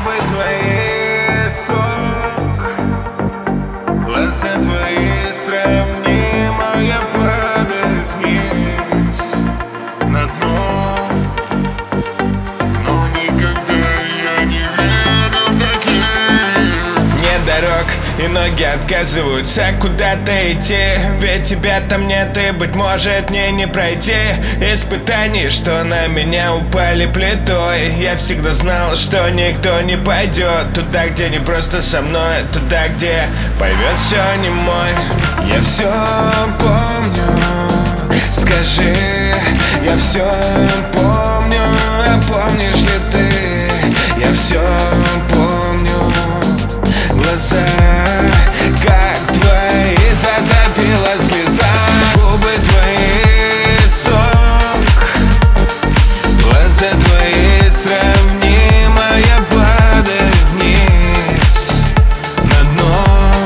Губы твои сок, глаза твои сравнимо, я падаю вниз на дно, но никогда я не видел таких. Нет дорог, и ноги отказываются куда-то идти, ведь тебя там нет, и, быть может, мне не пройти испытаний, что на меня упали плитой. Я всегда знал, что никто не пойдет туда, где не просто со мной, туда, где поймет все не мой. Я все помню, скажи, я все помню, а помнишь ли ты? Я все помню, глаза, как твои, затопила слеза. Губы твои сок, глаза твои сравнимо, я падаю вниз на дно,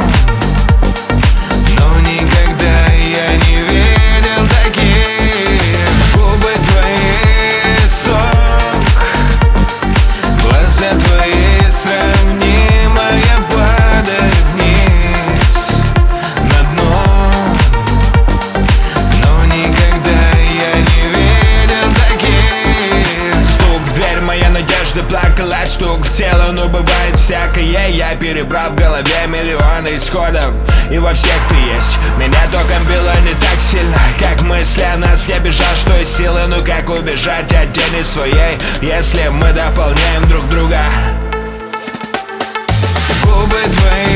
но никогда я не видел таких. Губы твои сок, глаза твои сравнимо, я падаю вниз на дно, но никогда я не видел таких. Стук в дверь, моя надежда плакала, стук в тело, но бывает всякое. Я перебрал в голове миллионы исходов, и во всех ты есть. Меня током било не так сильно, как мысли о нас. Я бежал, что из силы, ну как убежать от тени своей, если мы дополняем друг друга? Губы твои